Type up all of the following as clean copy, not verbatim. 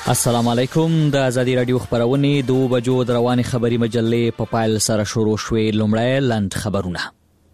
السلام علیکم. د ازادي رادیو خبرونه 2 بجو د رواني خبري مجلې په پایل سره شروع شوې. لومړی لاند خبرونه.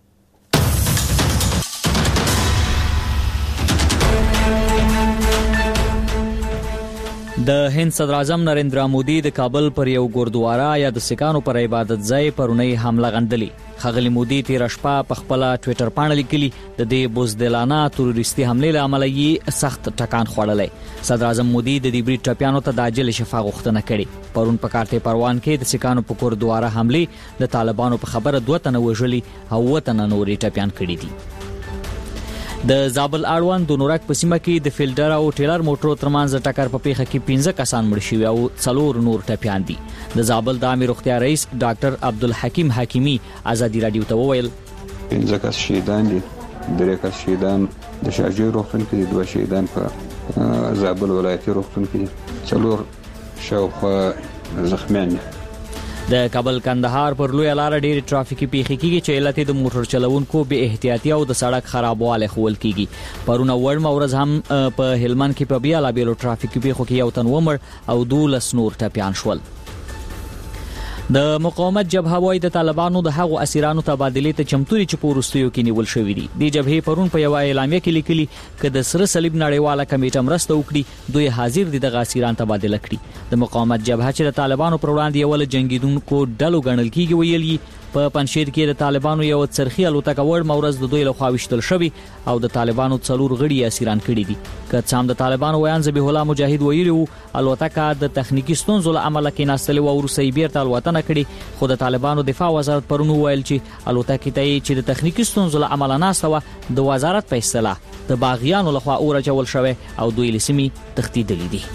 د هند صدر اعظم نریندرا مودي د کابل پر یو ګوردواره یا د سکانو پر عبادت ځای پرونی حمله غندلې. ښاغلي مودي تیر شپه په خپل ټوئیټر باندې لیکلي د دې بزدلانه تروریستي حملې له امله یې سخت ټکان خوړلی. صدر اعظم مودي د دې بریټ ټپیانو ته د عاجل شفا غوښتنه کړې. پرون په کارته پروان کې د سکانو په ګوردواره حملې د طالبانو په خبره 2 تنه وژلي او 2 تنه نورې ټپیان کړي دي. د زابل اړوند د نورک په سیمه کې د فیلډر او ټیلر موټرو ترمنځ ټکر په پیښه کې 15 کسان مړ شوي او 4 نور ټپیان دي. د زابل د عامه روغتیا رئیس ډاکټر عبدالحکیم حکیمی ازادي رادیو ته وویل 15 کس شهیدان دي، 3 کس شهیدان د شارجې روغتون کې دي، 2 شهیدان په زابل ولایتي روغتون کې دي، 4 شاوخوا زخمیان دي. د کابل کندهار پر لوی لار ډېر ټرافیکي پیښې کیږي چې علت د موټر چلوونکو بې احتیاطي او د سړک خرابواله خول کیږي. پرونه وړم ورځ هم په هلمند کې په بیا لا بیلو ټرافیکي پیښو کې یو تن ومړ او 12 نور ټپیان شول. د مقاومت جبهه وايي د طالبانو د هغو اسیرانو تبادله ته چمتوري چې په وروستیو کې نیول شوې دي. د جبهې پرون په یو اعلامیه کې لیکلي چې د سره صلیب نړیواله کمیټه مرسته وکړي دوی حاضر دي د اسیران تبادله کړي. د مقاومت جبهه چې د طالبانو پر وړاندې یو له جنگیدونکو ډلو ګڼل کیږي ویلي په پنځیر کې د طالبانو یو څرخي الوتکه وړ مورز د دوی له خوا وشتل شوی او د طالبانو 4 غړي اسیران کړي دي. که څام د طالبانو ویان ذبیح الله مجاهد ویلي الوتکه د تخنیکی ستونزو له امله کې ناستلې او روسي بیرته الوتنه کړي. خو د طالبانو دفاع وزارت پرونی ویل چې الوتکه ته چې د تخنیکی ستونزو له امله ناستوه د وزارت په اصطلاح د باغیانو له خوا اورچول شوی او دوی لسمی تختیدلې دي.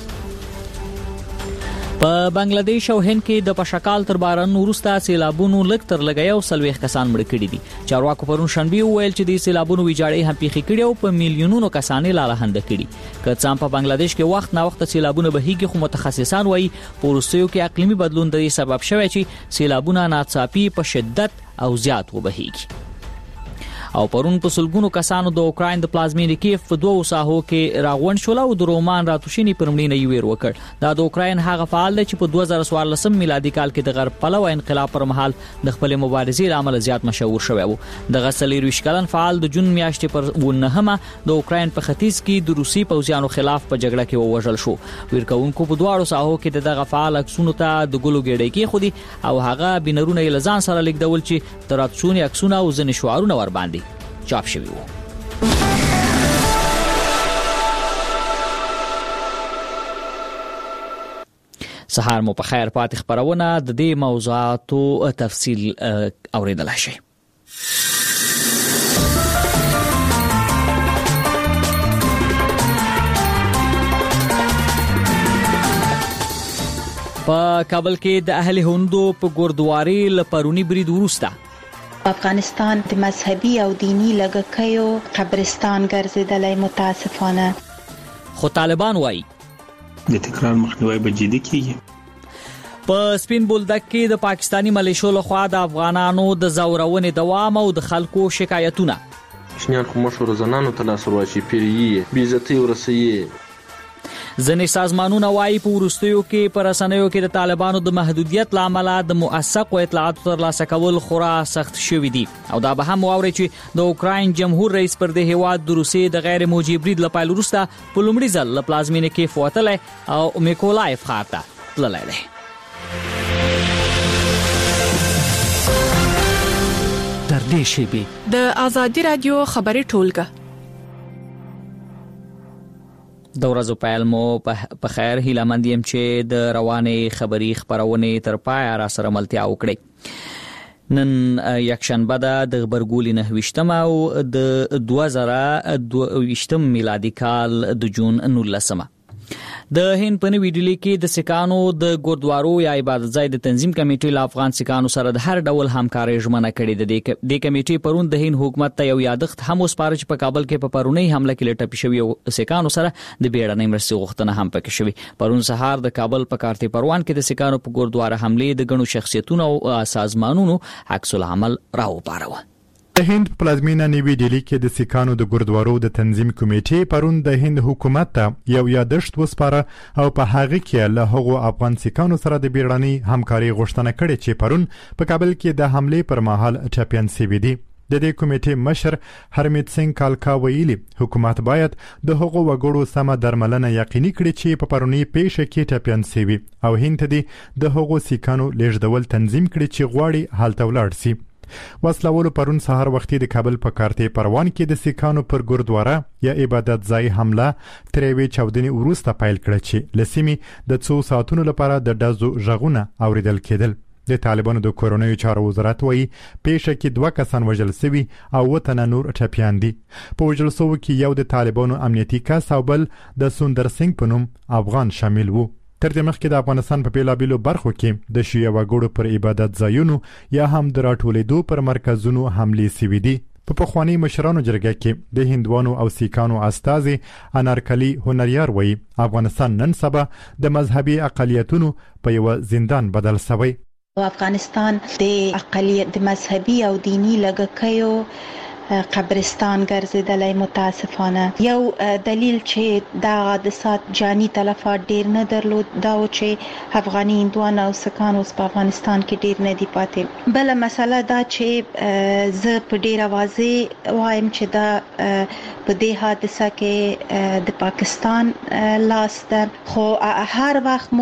په بنگلاديش او هند کې د پشکال تر باران وروسته سیلابونو لږ تر لږه یو 40 کسان مړ کړي دي. چارواکو پرون شنبه ویل چې د سیلابونو ویجاړې هم پیښې کړي او په میلیونونو کسان لاله هند کړي. که څام په بنگلاديش کې وخت نا وخت سیلابونه بهيږي خو متخصصان وایي په وروستیو کې اقلیمي بدلون د سبب شوی چې سیلابونه ناڅاپي په شدت او زیات وبهيږي. او پرون په سلګونو کسانو د اوکراین د پلازمینې کیف په 2 ساحو کې راغون شول او د رومان راتوشینی پرمړینه یې ویر وکړ. دا د اوکراین هغه فعال دی چې په 2014 میلادي کال کې د غرب پلوه انقلاب پر مهال د خپل مبارزې لامل زیات مشهور شوی وو. د غسلې روشکلن فعال د جون میاشتې پر 9مه د اوکراین په ختیځ کې د روسي پوځیانو خلاف په جګړه کې ووژل شو. ورکوونکو په 2 ساحو کې دغه فعال عکسونو ته د ګلو ګډې کې خودي او هغه بنرونه یې لزان سره لیکدول چې تراتسونی عکسونه او ځنې شعارونه ور باندې چاپ شوی وو. سهار مو په خیر پاتې خبرونه د دې موضوعاتو تفصیل اوریدلای شئ. په کابل کې د اهل هندو په ګوردواري لپرونی برید وروسته افغانستان د مذهبي او دینی لږکیو قبرستان ګرځیدلی متاسفانه. خو طالبان وایي د تکرار مخنیوي به جدي کیږي. په سپین بولدک کې د پاکستانی ملیشو لخوا د افغانانو د زورونې دوام او د خلکو شکایتونه. شنیان خو مشهور زنانو ته لاس ورواچي پیریي بې عزتي ورسوي. ځینې سازمانونه وایي په وروستیو کې پر رسنیو کې د طالبانو د محدودیت لامل د موثقو اطلاعاتو ترلاسه کول خورا سخت شوي دي. او دا به هم واوري چې د اوکراین جمهور رئیس پر د هیواد د روسیې د غیر موجي برید لپاره وروسته په لومړي ځل له پلازمینې کې فوتلی او میکولایف ښار ته تللی دی. در دې شیبې د ازادي رادیو خبري ټولګه د ورځو پیل مو په خیر هیله مند یم چې د روانې خبري خبرونه تر پای را سره ملتیا وکړي. نن یکشنبه ده د خبرګولي 9 او د 2022 میلادي کال د جون 19. د هند په نوې ډیلی کې د سکانو د ګوردوارو یا عبادت ځای د تنظیم کمیټې له افغان سکانو سره د هر ډول همکارۍ ژمنه کړې ده. د کمیټې پرون د هند حکومت ته یو یادښت هم وسپاره چې په کابل کې په پرونی حمله کې لټپي شوی سکانو سره د بیړنۍ مرستې غوښتنه هم پکې شوی. پرون سهار د کابل په کارته پروان کې د سکانو په ګوردواره حمله د غنو شخصیتونو او سازمانونو عکس العمل راوپاروه. د هند پلازمینه نیوی ډیلی کې د سیکانو د ګوردوارو د تنظیم کمیټې پرون د هند حکومت ته یو یادښت وسپاره او په هغه کې له هغو افغان سیکانو سره د بیړنۍ همکاري غوښتنه کړې چې پرون په کابل کې د حملې پر مهال ټپیان شوي دي. د دې کمیټې مشر هرمیت سنگ کالکا ویلي حکومت باید د هغو وګړو سمه درملنه یقیني کړي چې په پرونی پیښه کې ټپیان شوي او هند ته د هغو سیکانو لیږدول تنظیم کړي چې غواړي هلته ولاړ شي. وسلوالو پرون سهار وختي د کابل په کارتې پروان کې د سیکانو پر ګوردواره یا عبادت ځای حمله تر یوې چاودنې وروسته پیل کړه چې له سیمې د څو ساعتونو لپاره د ډزو غږونه اوریدل کېدل. د طالبانو د کورنیو چارو وزارت وایي پیښه کې 2 کسان وژل شوي او 7 تنه نور ټپیان دي. په وژل شوو کې یو د طالبانو امنیتي کس او بل د سوندر سنگ په نوم افغان شامل وو. تر دې مخکې د افغانستان په بیلابیلو برخو کې د شیعه وګړو پر عبادت ځایونو یا هم د راټولېدو پر مرکزونو حملې شوي دي. په پخواني مشرانو جرګه کې د هندوانو او سیکانو استازي انارکلی هنریار وایي افغانستان نن سبا د مذهبي اقلیتونو په یو زندان بدل شوی. افغانستان د اقلیت د مذهبي او دینی لږکیو قبرستان ګرځیدلی متاسفانه. یو دلیل چې دا حادثات جانی تلفات ډیر نه درلود دا و چې افغاني هندوان او سکان اوس په افغانستان کې ډیر نه دي پاتې. بل مسله دا چې زه په ډیر واضح وایم چې دا په دې حادثه کې د پاکستان لاس ده خو هر وخت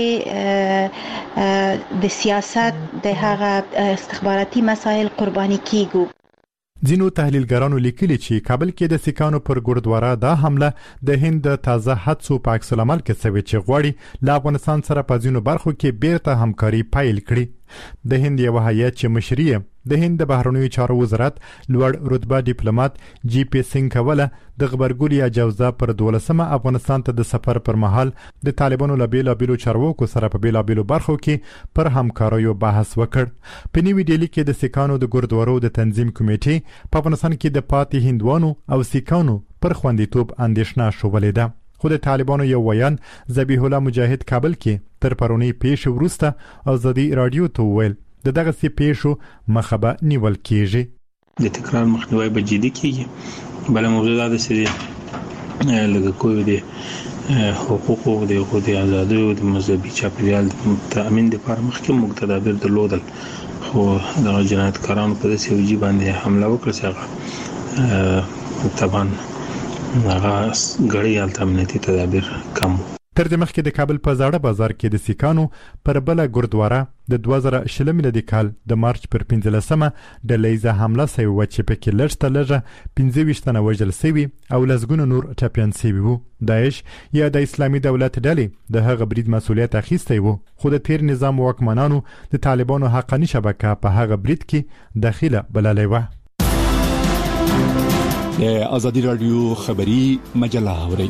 مونږ د سیاست د هغه استخباراتي مسایل قرباني کیږو. ځینو تحلیلګرانو لیکلي چې کابل کې د سیکانو پر ګوردواره دا حمله د هند تازه هڅو په عکس العمل کې شوې چې غواړي له افغانستان سره په ځینو برخو کې بیرته همکاري پیل کړي. د هند یو هیئت چې مشري د هند د بهرنیو چارو وزارت لوړ رتبه ډیپلوماټ جی پی سنگ کوله د غبرګولي اجازه پر 12مه افغانستان ته د سفر پر مهال د طالبانو له بیلابیلو چارواکو سره په بیلابیلو برخو کې پر همکاریو بحث وکړ. په نیوی ډیلی کې د سیکانو د ګوردوارو د تنظیم کمیټې په افغانستان کې د پاتې هندوانو او سیکانو پر خوندیتوب اندېښنه شولې ده. خو د طالبانو یو ویان ذبیح الله مجاهد کابل کې تر پرونی پیښې وروسته ازادي رادیو ته وویل د دغه سي پیښو مخه به نیول کیږي. د تکرار مخنیوي به جدي کیږي. بل موضوع دا چې لږ کوی دي حقوقو د ازادۍ او د مذهبي چاپیریال تامین لپاره مخکې موږ تدابیر درلودل خو د جنایتکارانو په دې وجې باندې حمله وکړه چې طبعا هغه غړي الټرنیټیو تدابیر کم. تر دې مخکې د کابل په زاړه بازار کې د سیکانو پر بل ګوردواره د 2020 میلادي کال د مارچ پر 15مه د لیزه حمله شوی و چې پکې لږ تلغه 25 تنه وژل شوي او لسګونه نور ټپیان شوي وو. داعش یا د اسلامي دولت ډلې د هغه برید مسؤلیت اخیستی وو خو د تیر نظام واکمنانو د طالبانو حقاني شبکه په هغه برید کې داخله بللې و. د ازادي رادیو خبری مجله اوري.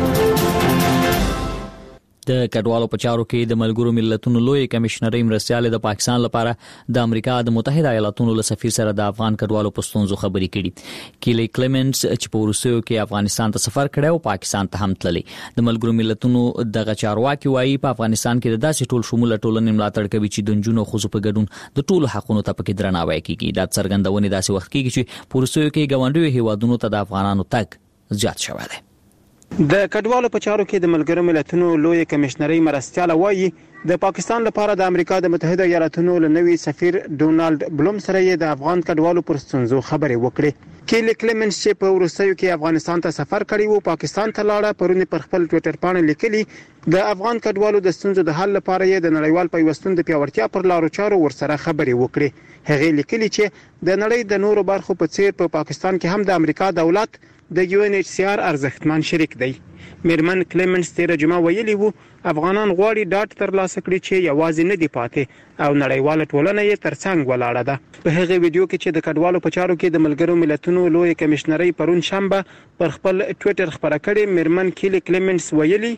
د کډوالو په چارو کې د ملګرو ملتونو لوی کمشنري مرستيال د پاکستان لپاره د امریکا د متحده ایالاتونو له سفیر سره د افغان کډوالو په ستونزو خبرې کړي. کیلی کلیمنټس چې په روسیو کې افغانستان ته سفر کړی او پاکستان ته هم تللی. د ملګرو ملتونو د چارواکي وایي په افغانستان کې د داسې ټول شموله ټولنې ملاتړ کوي چې د جنونو خو په ګډون د ټولو حقونو ته پکې درناوی کیږي. دا څرګندونه داسې وخت کیږي چې په روسیو کې ګاونډیو هیوادونو ته د افغانانو تګ زیات شوی دی. د کډوالو په چارو کې د ملګرو ملتونو لوی کمشنري مرستيال وایي د پاکستان لپاره د امریکا د متحده ایالاتونو له نوي سفیر ډونالد بلوم سره د افغان کډوالو پر ستونزو خبرې وکړې. کیلی کلیمنټس چې په روسیو کې افغانستان ته سفر کړی وو پاکستان ته لاړه پرونی پر خپل ټوئیټر باندې لیکلي د افغان کډوالو د ستونزو د حل لپاره یې د نړیوال پیوستون د پیاوړتیا پر لارو چارو ورسره خبرې وکړې. هغه لیکلي چې د نړۍ د نورو برخو په څیر په پاکستان کې هم د امریکا دولت د UNHCR ارزښتمن شریک دی. میرمن کلیمنټس تیر جمعه ویلي وو افغانان غواړي ډاټ ترلاسه کړي چې یوازې نه دی پاتې او نړیواله ټولنه یې ترڅنګ ولاړه ده. په هغه ویډیو کې چې د کډوالو په چارو کې د ملګرو ملتونو لوی کمشنري پرون شنبه پر خپل ټوئیټر خبره کړې میرمن کیلی کلیمنټس ویلي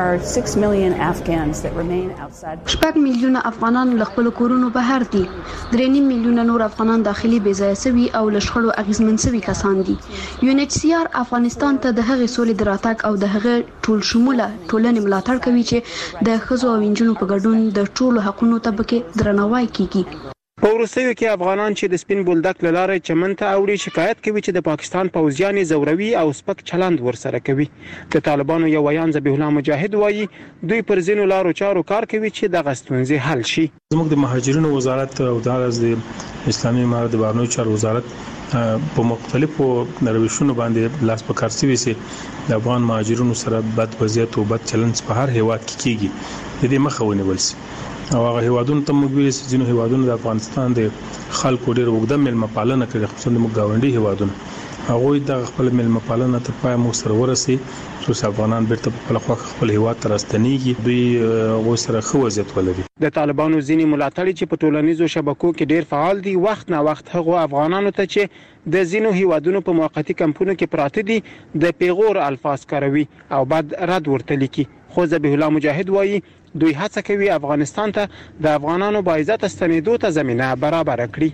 6 میلیونه افغانان له خپل کورونو بهر دي. 3 میلیونه نور افغانان داخلي بې ځایه شوي او له شخړو اغیزمن شوي کسان دي. UNHCR افغانستان ته د هغې سولې د راتګ او د هغه ټول شموله ټولنې ملاتړ کوي چې د ښځو او نجونو په ګډون د ټولو حقونو ته پکې درناوی کیږي. په وروستیو کې افغانان چې د سپین بولدک له لارې چمن ته اوړي شکایت کوي چې د پاکستان پوځیان زوروي او سپک چلند ورسره کوي. د طالبانو یو ویان ذبیح الله مجاهد وایي دوی پر ځینو لارو چارو کار کوي چې د غستونځي حل شي. زموږ د مهاجرینو وزارت او د اسلامي امارات د بهرنیو چارو وزارت په مختلفو روشونو باندې لاس په کار سوي سي د افغان مهاجرینو سره بد وضعیت او بد چلند په هر هیواد کې کیږي. د دې مخه ونیول سي او هغه هیوادونو ته موږ ویل چې ځینو هیوادونو د افغانستان د خلکو ډېر وګړه ملمه پالنه کوي، خصوصا د ګاونډي هیوادونو هغه د خپل ملمه پالنه ته پای مو سره ورسي چې افغانان بیرته په خپل هیواد ته راستنیږي، دوی غو سره خو وضعیت ولري. د طالبانو ځینی ملاتړي چې په ټولنیزو شبکو کې ډېر فعال دي وخت نه وخت هغه افغانانو ته چې د ځینو هیوادونو په موقتی کمپونو کې پراته دي د پیغور الفاظ کاروي او بعد رد ورته لیکي. خو ذبیح الله مجاهد وایي دوی هڅه کوي افغانستان ته د افغانانو باعزت ستنېدو ته زمينه برابر کړي.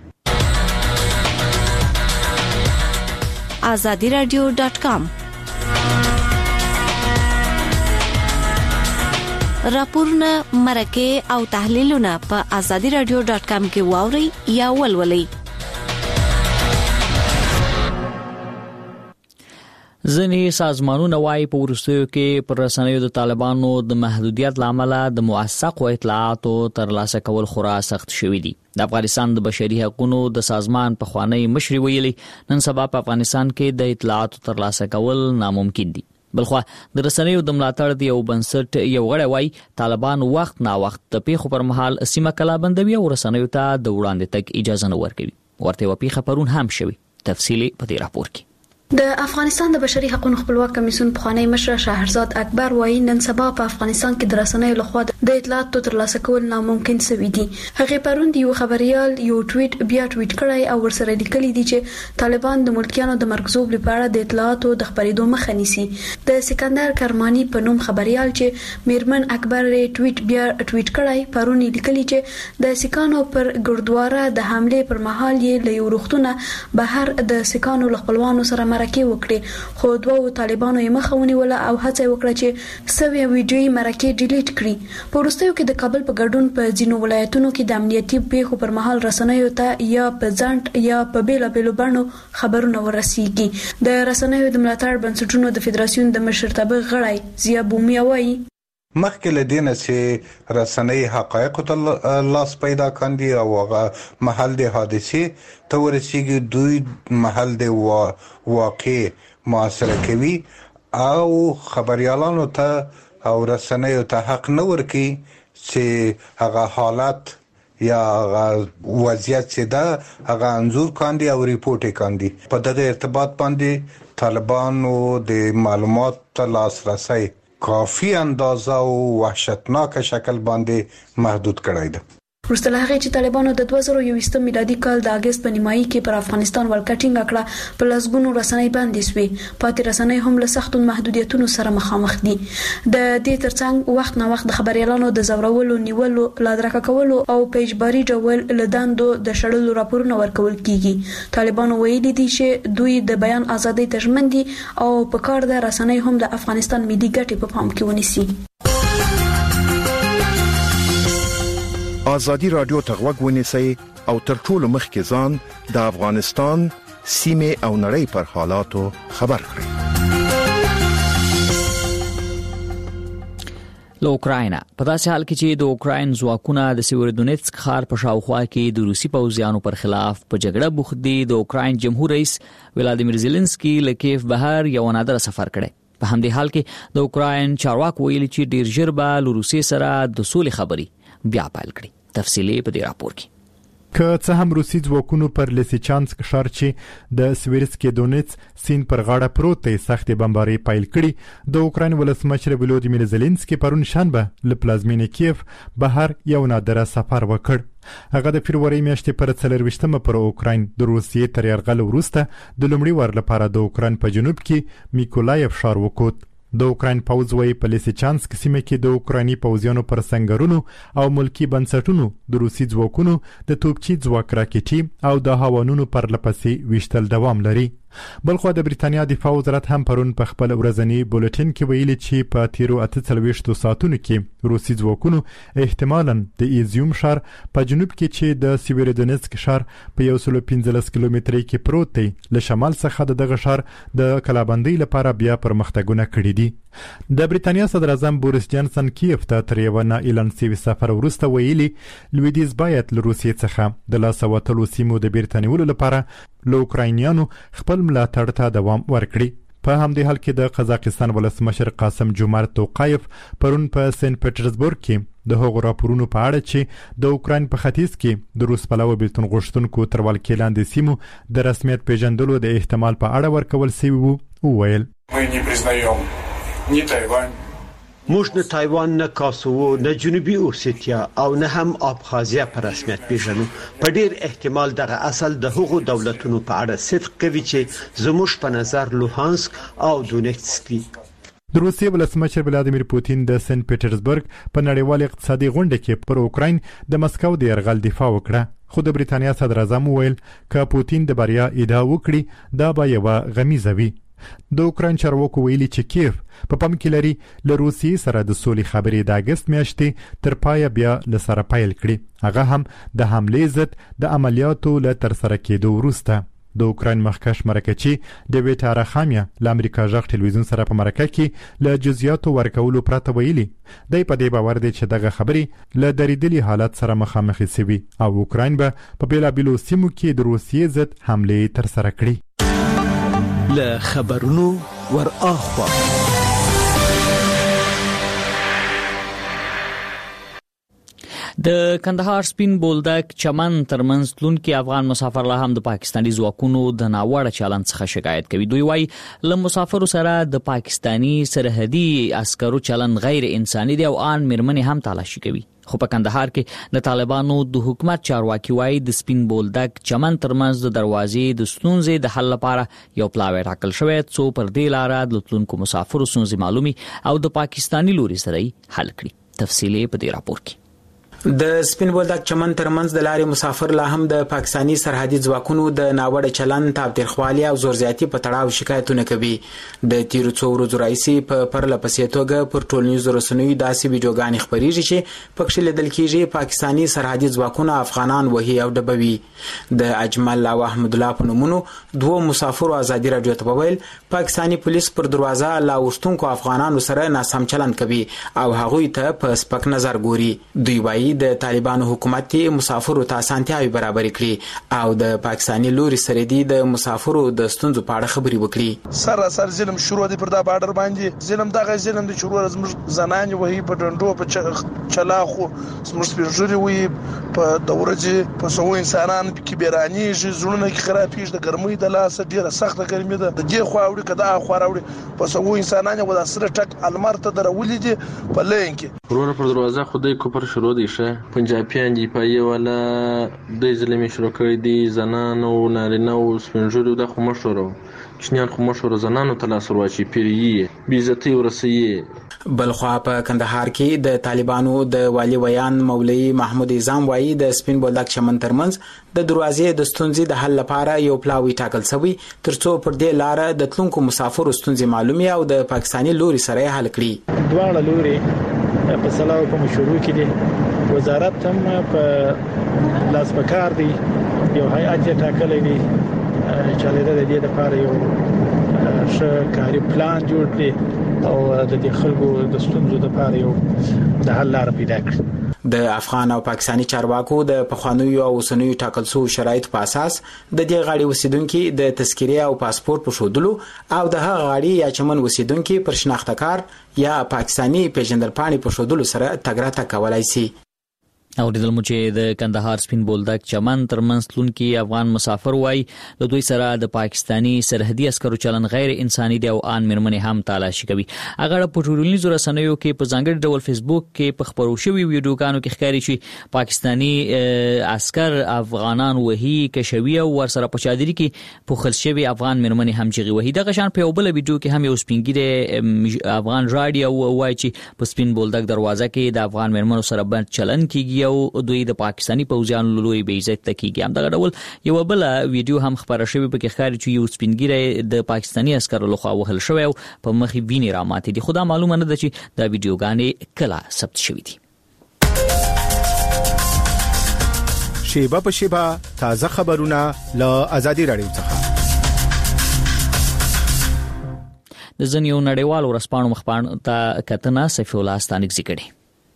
azadiradio.com راپورونه مرکه او تحلیلونه په azadiradio.com کې واوري یا ولولئ. ځینې سازمانونه وايي په وروستیو کې پر رسنیو د طالبانو د محدودیت لامل د موثقو اطلاعاتو ترلاسه کول خورا سخت شوي دي. د افغانستان د بشري حقوقو د سازمان په خوانی مشري ویلي نن سبا په افغانستان کې د اطلاعاتو ترلاسه کول ناممکن دي. بلخو د رسنیو د ملاتړ دی او بنسټ یو غړی وای طالبان وخت نا وخت د پیښو پر مهال سیمه کلا بندوي او رسنیو ته د وړاندې تک اجازه نه ورکوي. ورته و پیښه پرون هم شوی. تفصیلی په دې راپور کې. د افغانستان د بشري حقوقو خپلواک کمیسیون پخوانی مشر شهرزاد اکبر وایي نن سبا په افغانستان کې د رسنیو لخوا د اطلاعاتو ترلاسه کول ناممکن شوی دي. هغه پرون یو خبريال یو ټویټ بیا ټویټ کړی او ورسره لیکلي دي چې طالبان د ملکیانو د مرکزوب لپاره د اطلاعاتو د خبرېدو مخه نیسي. د سکندر کرمانی په نوم خبريال چې میرمن اکبر ټویټ بیا ټویټ کړی پرون لیکلي چې د سکانو پر ګردواره د حمله پر مهال یې له ورختونه بهر د سکانو خپلوانو سره مرکه وکړي، خو دوه طالبانو یې مخه ونیوله او هڅه وکړه چې سوي ویډیوي مرکه ډیلیټ کړي. په وروستیو کې د کابل په ګډون په ځینو ولایتونو کې د امنیتي پیښو پر مهال رسنیو ته یا په ځنډ یا په بیلابېلو بڼو خبرونه ورسیږي. د رسنیو د ملاتړ بنسټونو د فدراسیون د مشرتابه غړی ضیا بومیا وایي مخکې له دې نه چې رسنۍ حقایق ته لاس پیدا کاندي او هغه محل د حادثې ته ورسیږي، دوی محل د واقع معاصره کوي او خبريالانو ته او رسنیو ته حق نه ورکي چې هغه حالت یا وضعیت چې دا هغه انزور کاندي او ریپورت کاندي. په دغه ارتباط باندې طالبانو د معلومات ته لاسرسي کافی اندازه او وحشتناک شکل باندې محدود کړی دی. وروسته له هغې چې طالبانو د 2021 میلادي کال د اگست په نیمایي کې پر افغانستان ولکټینګ کړه په لسګونو رسنۍ باندې سوي، پاتې رسنۍ هم له سختو محدودیتونو سره مخامخ دي. د دې ترڅنګ وخت نه وخت د خبريالانو د زورولو نیولو لادرکه کولو او په اجباري ډول لداندو د شړلو راپورونه ورکول کیږي. طالبانو ویلي دي چې دوی د بیان ازادۍ ته ژمن دي او په کار د رسنۍ هم د افغانستان ملي ګټې په پام کې ونیسي. آزادی رادیو ته غوږ ونیسئ او تر ټولو مخکې ځان د افغانستان سیمه او نړۍ پر حالاتو خبر کړئ. له اوکراینا په داسې حال کې چې د اوکراین ځواکونه د سیورودونیتسک ښار په شاوخوا کې د روسي پوځیانو پر خلاف په جګړه بوخت دي، د اوکراین جمهور رئیس ولادیمیر زيلنسکي له کیف بهر یو نادر سفر کړی. په همدې حال کې د اوکراین چارواکو ویلي چې ډیر ژر به له روسي سره د سولې خبرې بیا پیل کړي. تفصیلی په دې راپور کې. که څه هم روسي ځواکونو پر لیسیچانسک ښار چې د سویرسکي دونیتس سیند پر غاړه پروت دی سختې بمباري پیل کړي، د اوکراین ولسمشر ولادیمیر زيلنسکي پرون شنبه له پلازمینې کیف بهر یو نادره سفر وکړ. هغه د فبرवरी میاشتې پر 24مه پر اوکراین د روسیې تر یرغل وروسته د لومړي وار لپاره د اوکراین په جنوب کې میکولایف ښار وکوت. د اوکراین پوځ وایي په لیسیچانسک سیمه کې د اوکرایني پوځیانو پر سنگرونو او ملکی بنسټونو د روسي ځواکونو د توپچي ځواک راکټي او د هاوانونو پر لپسې وشتل دوام لري. بلخو د بریتانیا دفاع وزارت هم پرون په خپل ورځنی بولټین کې ویلي چې په تیرو 48 ساعتونو کې روسي ځواکونو احتمالاً د ایزیوم ښار په جنوب کې چې د سیویرودونسک ښار په 115 کیلومترۍ کې پروت دی له شمال څخه دغه ښار د کلابندۍ لپاره بیا پرمختګونه کړي دي. د بریتانیا صدر اعظم بوریس جانسن کیف ته تر یو نه اعلان شوي سفر وروسته ویلي لویدیځ باید له روسیې څخه د لاس وتلو سیمو د بیرته نیولو لپاره له اوکراینیانو خپل ملاتړ ته دوام ورکړي. په همدې حال کې د قزاقستان ولسمشر قاسم جومارت توقایف پرون په سنت پټرزبورګ کې د هغو راپورونو په اړه چې د اوکراین په ختیځ کې د روس پلوه بیلتون غوښتونکو تر ولکې لاندې سیمو د رسمیت پیژندلو د احتمال په اړه ورکول شوي وو وویل موږ نه تایوان نه کاسوو نه جنوبي اوسیتیا او نه هم ابخازیا په رسمیت پیژنو. په ډیر احتمال دغه اصل د هغو دولتونو په اړه صدق کوي چې زموږ په نظر لوهانسک او دونیتسک دي. د روسیې ولسمشر ولادیمیر پوتین د سنت پټرزبورګ په نړیوال اقتصادي غونډه کې پر اوکراین د مسکو د یرغل دفاع وکړه. خو د بریتانیا صدر اعظم وویل که پوتین د بریا ادعا وکړي دا به یوه غمیزه وي. د اوکراین چارواکو ویلي چې کیف په پام کې لري له روسیې سره د سولې خبرې د اګست میاشتې تر پایه بیا له سره پیل کړي، هغه هم د حملې ضد د عملیاتو له ترسره کېدو وروسته. د اوکراین مخکښ مرکچی ډیویډ آراخامیا له امریکا غږ ټلویزیون سره په مرکه کې له جزئیاتو ورکولو پرته ویلي دی په دې باور دی چې دغه خبرې له درېدلي حالت سره مخامخ شوي او اوکراین به په بیلابیلو سیمو کې د روسیې ضد حملې ترسره کړي. له خبرونو ور اخوا د کندهار سپین بولدک چمن ترمنځ تلونکي افغان مسافر لا هم د پاکستاني ځواکونو د ناوړه چلند څخه شکایت کوي. دوی وايي له مسافرو سره د پاکستاني سرحدي عسکرو چلند غیر انساني دی او ان مرمنې هم تلاشي کوي. خو په کندهار کې د طالبانو د حکومت چارواکي وايي د سپین بولدک چمن ترمنځ د دروازې د ستونزې د حل لپاره یو پلاوی ټاکل شوی څو پر دې لاره د تلونکو مسافرو ستونزې معلومي او د پاکستاني لوري سره حل کړي. تفصیلی په دې راپور کې. د سپین بولدک چمن ترمنځ د لارې مسافر لا هم د پاکستاني سرحدي ځواکونو د ناوړه چلند تابترخوالي او زورزیاتي په تړاو شکایتونه کوي. د تیرو څو ورځو راځي په پرله پسې توګه پر ټولنیزو رسنیو داسې ویډیوګانې خپرېږي چې پکې لیدل کېږي پاکستاني سرحدي ځواکونه افغانان وهي او ډبوي. د اجمل او احمد الله په نومونو دوه مسافرو ازادي رادیو ته وویل پاکستاني پولیس پر دروازه لا وشتونکو افغانانو سره ناسم چلند کوي او هغوی ته په سپک نظر ګوري. دوی وايي د طالبانو حکومت مسافرو ته اسانتیاوي برابر کړي او د پاکستاني لوري سره د مسافرو د ستونزو په اړه خبري وکړي. سر ظلم شروع دي پر دا بارډر باندې ظلم دغه ظلم د شروع زموږ زنانې وهي په ډنډو په چلاخو زموږ سپیژوري وي په دورځي په سو انسانان کې بیرانی زړونه کې خرابېږي د ګرمۍ د لاس ډیره سخته ګرمي ده د دې خو اوړي کدا خو راوړي په سو انسانان و د سره ټک المار ته درولې دي په لین کې ورور پر دروازه خدای کوپر شروع دي پنجابیان دی پای ولا د ظلمي شروع کړی دي زنانو نارینه او سپنجوري د خو مشورو کشنیان خو مشورو زنانو تلاسر واچي پیری بیزتی ورسیه. بلخوا په کندهار کې د طالبانو د والی ویان مولوی محمود اعظم وايي د سپین بولدک چمن ترمنځ د دروازې د ستونزې د حل لپاره یو پلاوی ټاکل شوی ترڅو پر دې لار د تلونکو مسافرو ستونزې معلومي او د پاکستاني لوري سره حل کړي. دواړه لوري په سلاو په مشورو کې دي. وزارت هم په لاس پکار دی یو هیئت ټاکلې دي چې د دې لپاره یو ښه کاري پلان جوړ کړي او د دې خلکو د ستونزو لپاره یو د حل لار پیدا کړي. د افغان او پاکستاني چارواکو د پخوانیو او اوسنیو ټاکل شویو شرایطو په اساس د دې غاړې اوسیدونکو د تذکرې او پاسپورت په ښودلو او د هغه غاړې یا چمن اوسیدونکو پر شناخته کارت یا پاکستاني پیژندپاڼې په ښودلو سره تګ راتګ کولای شي. اوریدل مو چې د کندهار سپین بولدک چمن ترمنځ تلونکي افغان مسافر وايي د دوی سره د پاکستاني سرحدي عسکرو چلند غیر انساني دی او ان مرمنې هم تلاشي کوي. هغه په ټولنیزو رسنیو کې په ځانګړي ډول فیسبوک کې په خبرو شوی ویډیوګانو کې ښکاري چې پاکستاني عسكر افغانان وهي کشوي او ورسره په چادري کې په خلشوي افغان مرمنې هم چغي وهي. دغه شان په یو بل ویډیو کې هم یو سپینګری افغان رادیو وايي چې په سپین بولدک دروازه کې د افغان مرمنو سره بند چلند کیږي او دوی د پاکستاني پوځیانو لوی بې عزت کیږي. هم دغه ډول یو بل ویډیو هم خبره شوې په کې ښکاري چې یو سپینګیری د پاکستاني عسکرو لخوا وهل شوی او په مخې وینې راماتې دي. خو دا معلومه نه ده چې دا ویډیوګانې کله ثبت شوې دي. شیبه په شیبه تازه خبرونه له آزادي رادیو څخه. د ځینو نړیوالو ورځپاڼو مخپاڼو ته کتنه سیف الله ستانکزي کړي.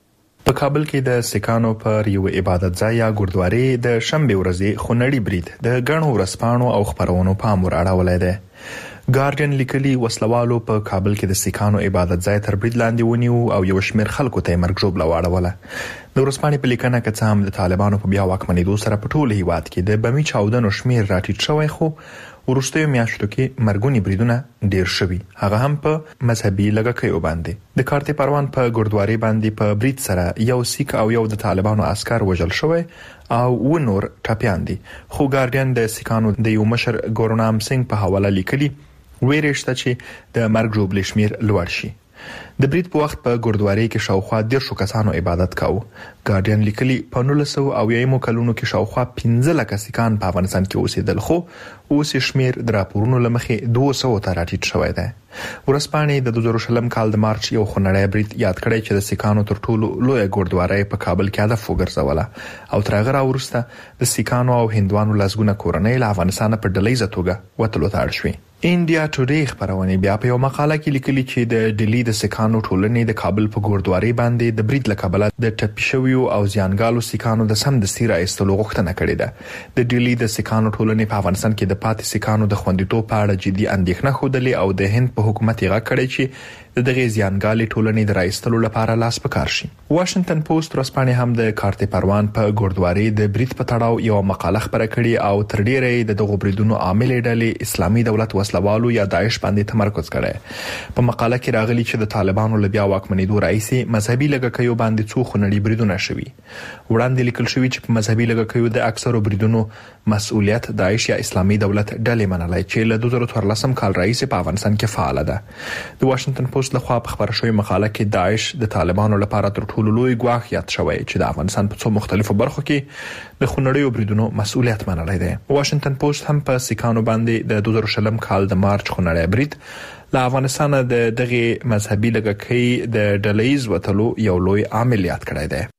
په کابل کې د سکانو پر یو عبادت ځای یا ګردواري د شنبه ورځې خونړی برید د غنو ورځپاڼو او خبرونو پام وراړولای دی. ګارډین لیکلي وسلوالو په کابل کې د سکانو عبادت ځای تر برید لاندې ونیو او یو شمېر خلکو ته مرګ ژوبله واړوله. د ورځپاڼې په لیکنه کې څه هم د طالبانو په بیا واکمنېدو سره په ټول هیواد کې د بمي چاودنو شمېر راټیټ شوی، خو وروستیو میاشتو کې مرګونی بریدونه ډیر شوي، هغه هم په مذهبي لږکیو باندې. د کارته پروان په ګردواري باندې په برید سره یو سیک او یو د طالبانو عسكر وژل شوی او و نور ټاپیان دي. خو ګارډین د سکانو د یو مشر ګورنام سنگ په حواله لیکلي ویرشته چې د مرګ ژوبلې شمیر لوړ شي. د برید په وخت په ګردواري کې شاوخوا 100 کسانو عبادت کاوه. ګارډین لیکلي په 1900 کلونو کې شاوخوا 15 لک سکان په افغانستان کې اوسېدل، خو اوس شمیر د راپورونو لمخې 200 ته راټیټ شوی دی. ورځپاڼې د 2000 کال د مارچ یو خونړی برید یاد کړی چې د سکانو تر ټولو لوی ګردواري په کابل کې هدف وګرځوله او تر هغه وروسته د سکانو او هندوانو لازګونه کورنۍ له افغانستان په ډلېزه توګه وتلو ته اړ شوې. انډیا ټوډے خبرونه بیا په یو مقاله کې لیکلي چې د ډیلی د سکانو ټولنې د کابل په ګردواري باندې د برید لکبله د ټپي شویو او زیانګالو سکانو د سمدستي راایستلو غوښتنه کړې ده. د ډیلی د سکانو ټولنې په افغانستان کې د پاتې سکانو د خوندیتوب په اړه جدي اندېښنه خوده او د هند په حکومت یې غږ کړی چې د دغه زیانګالې ټولنې د راایستلو لپاره لاس پکار شي. واشنگټن پوسټ ورځپاڼې هم د کارته پروان په ګردواري د برید په تړاو یو مقاله خبره کړې او تر ډیره د دغه بریدونو عامل ډلې اسلامي دولت وسلوالو یا داعش باندې تمرکز کړي. په مقاله کې راغلي چې د طالبانو لبیا واکمنېدو رئیسي مذهبي لږکیو باندې څو خونړي بریدونه شوي. وړاندې لیکل شوی چې په مذهبي لږکیو د اکثرو بریدونو مسؤلیت داعش یا اسلامي دولت ډلې منلای چې له 2014 کال رئیس په افغانستان کې فعال ده. د واشنگټن پوسټ لخوا په خبر شوی مقاله کې داعش د طالبانو لپاره تر ټولو لوی ګواښ یاد شوی چې د افغانستان په څو مختلفو برخو کې د خونړیو بریدونو مسؤلیت منلای دی. واشنگټن پوسټ هم په سکانو باندې د 2000 کال د مارچ خونړی برید له افغانستان د دغه مذهبي لږکي د ډلېز وتلو یو لوی عامل یاد کړی دی.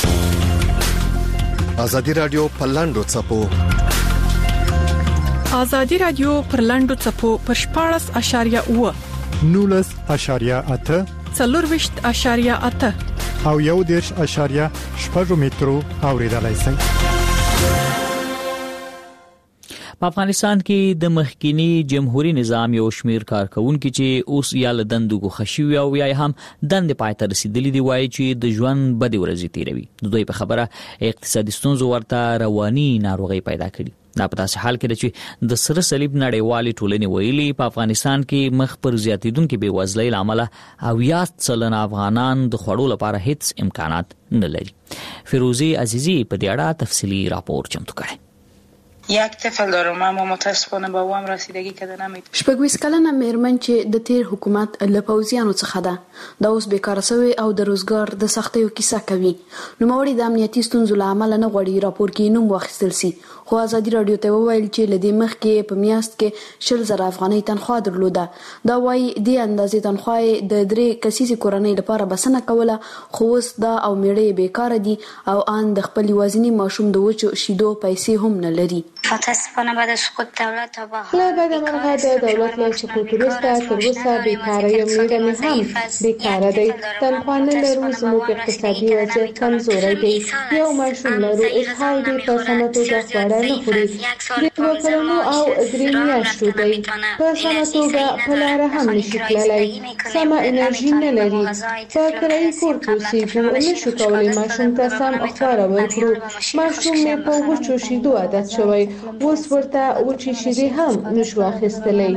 آزادي رادیو په لاندو چپو آزادي رادیو پر لاندو چپو پر 14.8 19.8 40.8 او 1.8 مترو اوریدلای شئ. په افغانستان کې د مخکینی جمهوریت نظام یو شمیر کارکونکو چې اوس یا لدندګو خشوي او یا هم دند پای ته رسیدلی دی وایي چې د ژوند بد ورځې تیروي. دوی په خبره اقتصادي ستونزو ورته رواني ناروغي پیدا کړي. دا په داسې حال کې چې د سره صلیب نړیوالې ټولنې ویلي په افغانستان کې مخ پر زیاتیدونکو بېوزلۍ لامل او 80% افغانان د خوړو لپاره هیڅ امکانات نه لري. فیروزی عزیزی په دې اړه تفصیلی راپور چمتو کړی. یک طفل دارم اما متاسفانه با وام رسیدگی کرده نمیتونه. شپږ کلنه میرمن چې د تیر حکومت له پوځیانو څخه ده د اوس بیکاره شوی او د روزګار د سختیو کیسه کوي. نو موري د امنیتي ستونزو لامل نه غوړي راپور کې نوم واخیستل سي. خو آزادي رادیو ته وویل چې لدی مخ کې په میاشت کې 100,000 افغانۍ تنخواه درلوده. دا وایي د اندازې تنخواه د 3 کسیزې کورنۍ لپاره بسنه کوله، خو اوس دا او میړې بیکاره دي او ان د خپل وازنی ماشوم د وچو شیدو پیسې هم نه لري. متاسفانه بعد از سقوط دولت تا به حال بعد مرغه د دولت له سقوط وروسته تر اوسه بیکاره یم. میرمن هم بیکاره دی، تنخواه نه لرو، زموږ اقتصادي وضعیت کمزوری دی، یو ماشوم لرو، اسهال دی، په سمه توګه خواړه نه خوري، د 2 کلونو او 3 میاشتو دی، په سمه توګه په لاره هم نشي تللی، سمه انرژي نه لري، په کرایي کور کې اوسېږو، نشو کولی ماشوم ته سم خواړه ورکړو، ماشوم مې په وچو شیدو عادت شوی، شوی اوس ورته وچی شیدې هم نشو اخیستلی.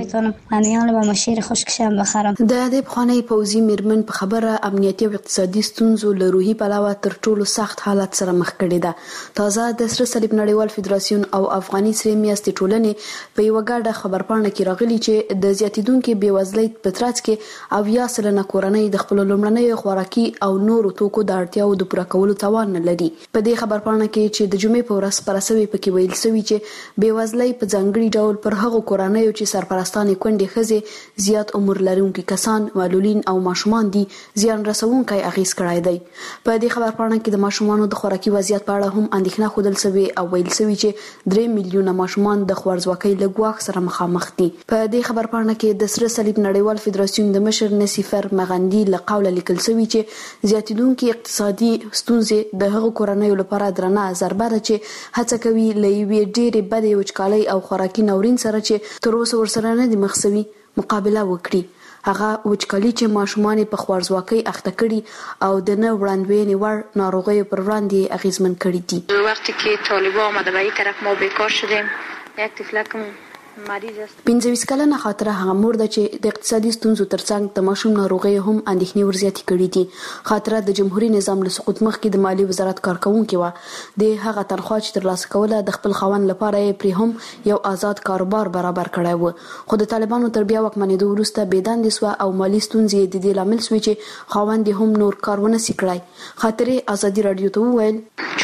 د دې بخوانی پوزي میرمن په خبره امنیتي او اقتصادي ستونزو له روحي پلاوه تر ټولو سخت حالت سره مخ کړي ده. تازه د سره صلیب نړیوال فدراسیون او افغاني سره میاشتې ټولنې په یو غاډه خبرپاڼه کې راغلي چې د زیاتیدونکو بیوزلۍ په ترڅ کې 80% کورنۍ د خپل لومړنۍ خوراکي او نورو توکو د اړتیاو د پوره کولو توان نه لري. په دې خبرپاڼه کې چې د جمعې په ورځ پرسوي پکې ویل شوی چې بیوزلۍ په ځانګړي ډول پر هغو کورنۍ چې سرپرستانې کونډې ښځې زیات عمر لرونکي کسان معلولین او ماشومان دي زیان رسونکي اغیز کړای دی. په دې خبرپاڼه کې د ماشومانو د خوراکي وضعیت په اړه هم اندېښنه خوندل شوی او ویل شوی چې 3 میلیونه ماشومان د خوارځواکۍ له ګواښ سره مخامخ دي. په دې خبرپاڼه کې د سره صلیب نړیوال فدراسیون د مشر نصیفر مغندي له قوله لیکل شوی چې زیاتیدونکو اقتصادي ستونزې د هغو کورنیو لپاره درنه ضربه ده چې هڅه کوي له یوې ډېرې بدې وچکالۍ او خوراکي ناورین سره چې تر اوسه ورسره نه دي مخ شوي مقابله وکړي. هغه وچکالي چې ماشومان په خوارځواکۍ اخته کړي او د نه وړاندوینې وړ ناروغیو پر وړاندې اغیزمن کړي دي. وقتی که طالبان آمده به این طرف ما بیکار شدیم یک طفلکم مریض است. 25 کلنه خاطره هغه مور ده چې د اقتصادي ستونزو ترڅنګ د ماشوم ناروغي هم اندېښنې ورزياتې کړې دي. خاطره د جمهوریت نظام له سقوط مخکې د مالی وزارت کارکونکو و د هغه تنخواه چې ترلاسه کوله د خپل خاوند لپاره پرې هم یو آزاد کاروبار برابر کړی و. خو د طالبانو تر بیا واکمنېدو وروسته بېدندې سوه او مالی ستونزې د دې لامل شوې چې خاوند هم نور کار ونه سي کړی. خاطره ازادي رادیو ته وویل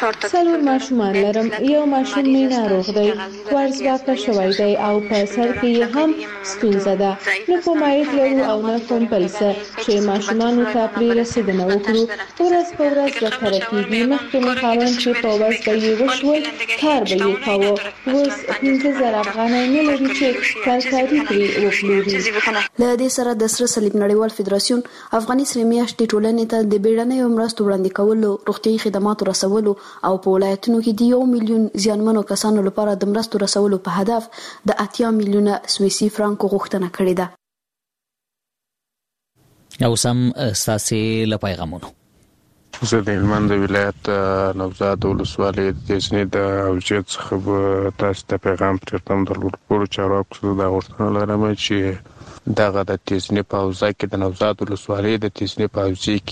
4 ماشومان لرم، یو ماشوم مې ناروغ دی، خوارځواکه شوی دی او په سر کې هم ستونزه ده. نو په مایټ لرو او نه کوم بل څه چې ماشومانو ته پرې رسیدنه وکړو. ورځ په ورځ زیاتره کېږي. مخکې مې خاوند چې په ورځ به یې وشول کار به یې کاوه. اوس 15,000 افغانۍ نه لري چې کارکاري پرې وپلوري. له دې سره د سره صلیب نړیوال فدراسیون افغاني سره میاشتې ټولنې ته د بیړنیو مرستو وړاندې کولو، روغتیايي خدماتو رسولو او په ولایتونو کې د 1 میلیون زیانمنو کسانو لپاره د مرستو رسولو په هدف د 80 میلیونه سویسي فرانکو غوښتنه کړې ده. او سم ساسي له پیغامونو زه د هلمند ولایت نوزاد ولسوالۍ د تېزنې د اوجد څخه تاسو ته پیغام پرېږدم. د لوړپوړو چارواکو څخه دا غوښتنه لرم چې دغه د تېزنې په حوزه کې د نوزاد ولسوالۍ د تېزنې په حوزې کې